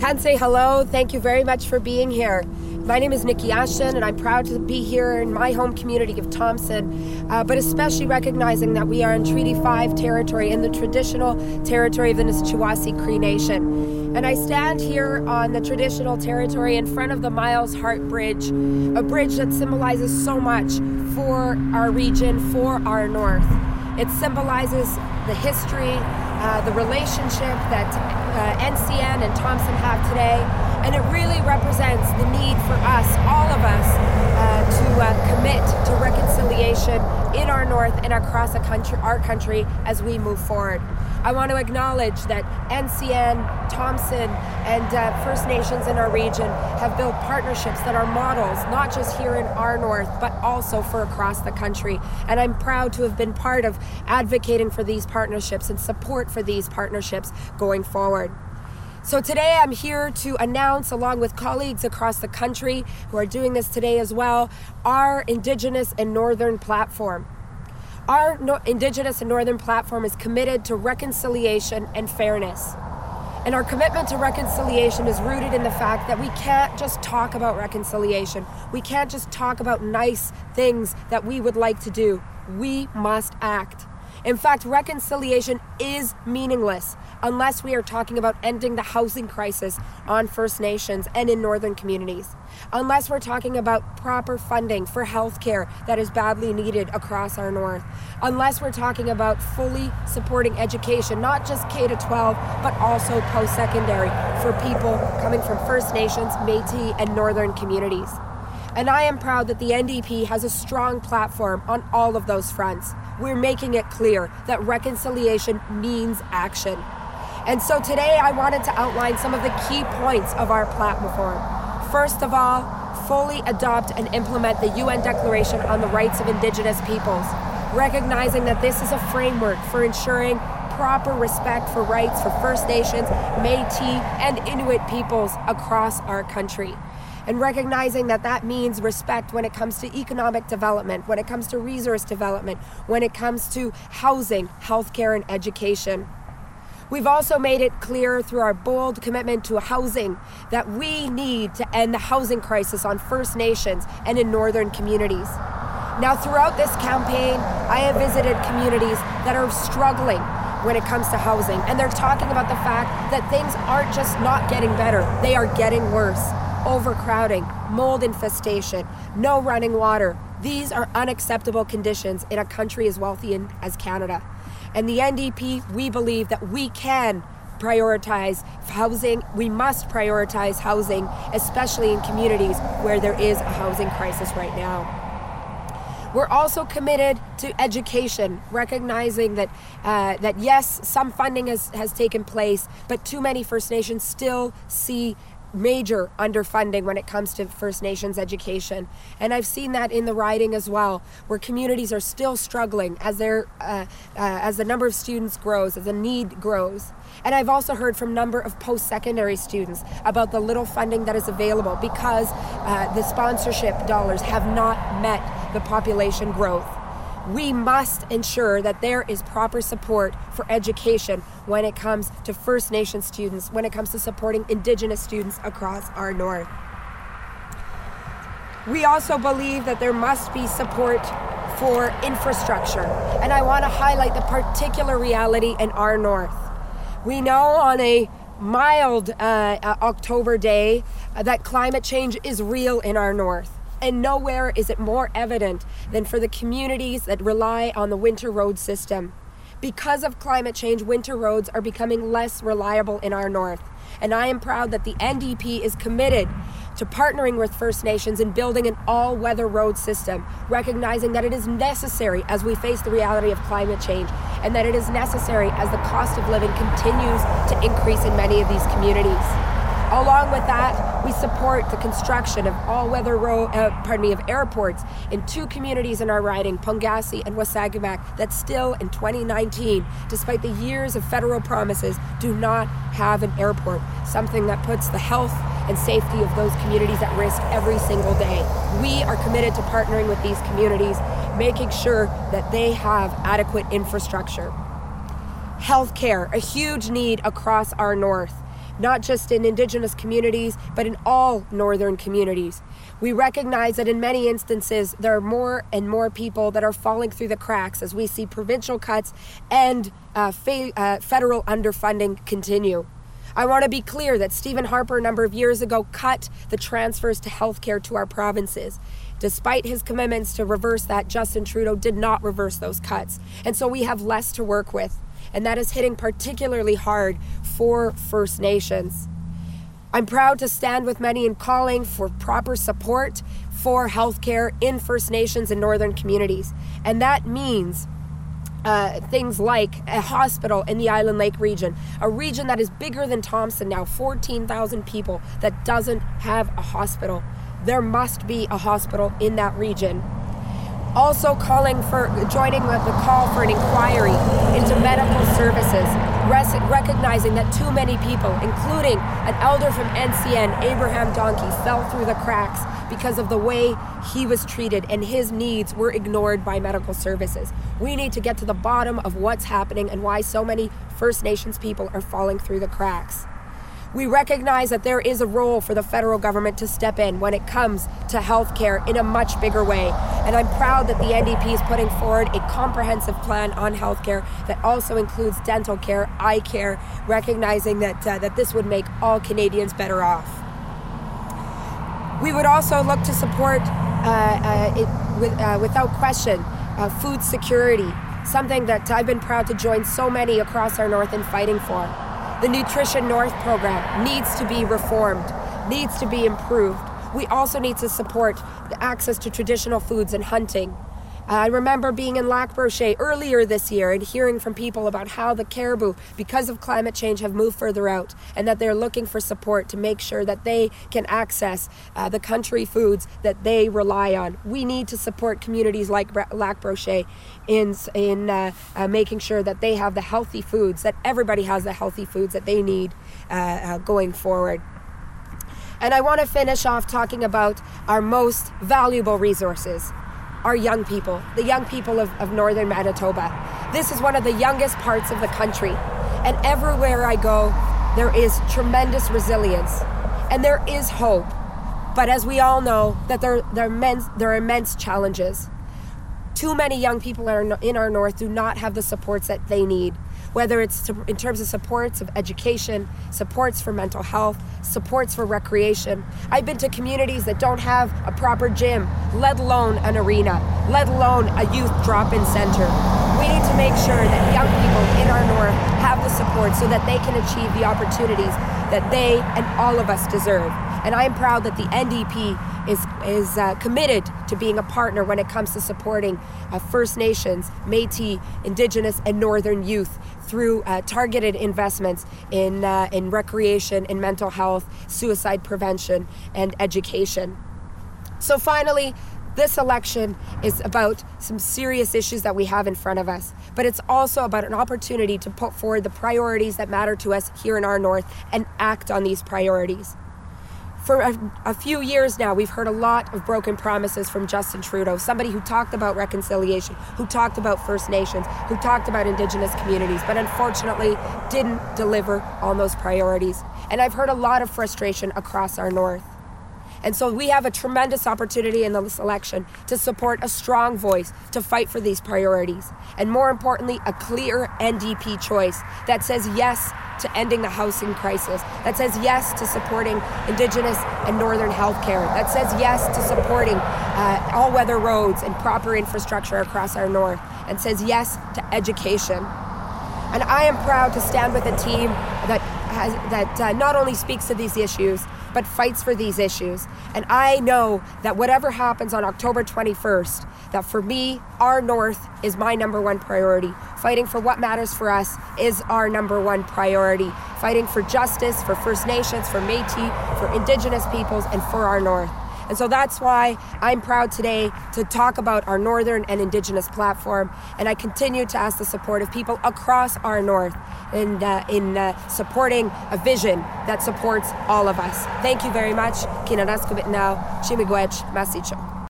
Can't say hello. Thank you very much for being here. My name is Nikki Ashton, and I'm proud to be here in my home community of Thompson, but especially recognizing that we are in Treaty 5 territory, in the traditional territory of the Nishnawasi Cree Nation. And I stand here on the traditional territory in front of the Miles Hart Bridge, a bridge that symbolizes so much for our region, for our north. It symbolizes the history, the relationship that NCN and Thompson have today, and it really represents the need for us, all of us, to commit to reconciliation in our north and across our country as we move forward. I want to acknowledge that NCN, Thompson, and First Nations in our region have built partnerships that are models, not just here in our north, but also for across the country. And I'm proud to have been part of advocating for these partnerships and support for these partnerships going forward. So today I'm here to announce, along with colleagues across the country who are doing this today as well, our Indigenous and Northern platform. Our Indigenous and Northern platform is committed to reconciliation and fairness. And our commitment to reconciliation is rooted in the fact that we can't just talk about reconciliation. We can't just talk about nice things that we would like to do. We must act. In fact, reconciliation is meaningless unless we are talking about ending the housing crisis on First Nations and in northern communities. Unless we're talking about proper funding for healthcare that is badly needed across our north. Unless we're talking about fully supporting education, not just K-12, but also post-secondary for people coming from First Nations, Métis, and northern communities. And I am proud that the NDP has a strong platform on all of those fronts. We're making it clear that reconciliation means action. And so today I wanted to outline some of the key points of our platform. First of all, fully adopt and implement the UN Declaration on the Rights of Indigenous Peoples, recognizing that this is a framework for ensuring proper respect for rights for First Nations, Métis, and Inuit peoples across our country. And recognizing that that means respect when it comes to economic development, when it comes to resource development, when it comes to housing, healthcare, and education. We've also made it clear through our bold commitment to housing that we need to end the housing crisis on First Nations and in northern communities. Now, throughout this campaign, I have visited communities that are struggling when it comes to housing, and they're talking about the fact that things aren't just not getting better, they are getting worse. Overcrowding, mold infestation, no running water. These are unacceptable conditions in a country as wealthy as Canada. And the NDP, we believe that we can prioritize housing. We must prioritize housing, especially in communities where there is a housing crisis right now. We're also committed to education, recognizing that yes, some funding has taken place, but too many First Nations still see major underfunding when it comes to First Nations education. And I've seen that in the riding as well, where communities are still struggling as the number of students grows, as the need grows. And I've also heard from a number of post-secondary students about the little funding that is available because the sponsorship dollars have not met the population growth. We must ensure that there is proper support for education when it comes to First Nation students, when it comes to supporting Indigenous students across our north. We also believe that there must be support for infrastructure, and I want to highlight the particular reality in our north. We know on a mild October day that climate change is real in our north. And nowhere is it more evident than for the communities that rely on the winter road system. Because of climate change, winter roads are becoming less reliable in our north. And I am proud that the NDP is committed to partnering with First Nations in building an all-weather road system, recognizing that it is necessary as we face the reality of climate change, and that it is necessary as the cost of living continues to increase in many of these communities. Along with that, we support the construction of of airports in two communities in our riding, Pongassi and Wasagamak, that still in 2019, despite the years of federal promises, do not have an airport, something that puts the health and safety of those communities at risk every single day. We are committed to partnering with these communities, making sure that they have adequate infrastructure. Healthcare, a huge need across our north. not just in Indigenous communities, but in all Northern communities. We recognize that in many instances, there are more and more people that are falling through the cracks as we see provincial cuts and federal underfunding continue. I want to be clear that Stephen Harper a number of years ago cut the transfers to healthcare to our provinces. Despite his commitments to reverse that, Justin Trudeau did not reverse those cuts. And so we have less to work with. And that is hitting particularly hard for First Nations. I'm proud to stand with many in calling for proper support for healthcare in First Nations and Northern communities. And that means things like a hospital in the Island Lake region, a region that is bigger than Thompson now, 14,000 people, that doesn't have a hospital. There must be a hospital in that region. Also joining the call for an inquiry into medical services, recognizing that too many people, including an elder from NCN, Abraham Donkey, fell through the cracks because of the way he was treated and his needs were ignored by medical services. We need to get to the bottom of what's happening and why so many First Nations people are falling through the cracks. We recognize that there is a role for the federal government to step in when it comes to healthcare in a much bigger way. And I'm proud that the NDP is putting forward a comprehensive plan on healthcare that also includes dental care, eye care, recognizing that this would make all Canadians better off. We would also look to support, without question, food security, something that I've been proud to join so many across our north in fighting for. The Nutrition North program needs to be reformed, needs to be improved. We also need to support the access to traditional foods and hunting. I remember being in Lac Brochet earlier this year and hearing from people about how the caribou, because of climate change, have moved further out and that they're looking for support to make sure that they can access the country foods that they rely on. We need to support communities like Lac Brochet in making sure that they have the healthy foods, that everybody has the healthy foods that they need going forward. And I want to finish off talking about our most valuable resources. Our young people, the young people of Northern Manitoba. This is one of the youngest parts of the country. And everywhere I go, there is tremendous resilience and there is hope. But as we all know, that there are immense challenges. Too many young people in our north do not have the supports that they need, whether it's in terms of supports of education, supports for mental health, supports for recreation. I've been to communities that don't have a proper gym, let alone an arena, let alone a youth drop-in center. We need to make sure that young people in our north have the support so that they can achieve the opportunities that they and all of us deserve. And I am proud that the NDP is committed to being a partner when it comes to supporting First Nations, Métis, Indigenous, and Northern youth through targeted investments in recreation, in mental health, suicide prevention, and education. So finally, this election is about some serious issues that we have in front of us, but it's also about an opportunity to put forward the priorities that matter to us here in our north and act on these priorities. For a few years now, we've heard a lot of broken promises from Justin Trudeau, somebody who talked about reconciliation, who talked about First Nations, who talked about Indigenous communities, but unfortunately didn't deliver on those priorities. And I've heard a lot of frustration across our north. And so we have a tremendous opportunity in this election to support a strong voice to fight for these priorities. And more importantly, a clear NDP choice that says yes to ending the housing crisis, that says yes to supporting Indigenous and Northern healthcare, that says yes to supporting all-weather roads and proper infrastructure across our north, and says yes to education. And I am proud to stand with a team that not only speaks to these issues, but fights for these issues. And I know that whatever happens on October 21st, that for me, our North is my number one priority. Fighting for what matters for us is our number one priority. Fighting for justice, for First Nations, for Métis, for Indigenous peoples, and for our North. And so that's why I'm proud today to talk about our Northern and Indigenous platform. And I continue to ask the support of people across our North in supporting a vision that supports all of us. Thank you very much. Kinanaskubit now, Chimigwech, Masicho.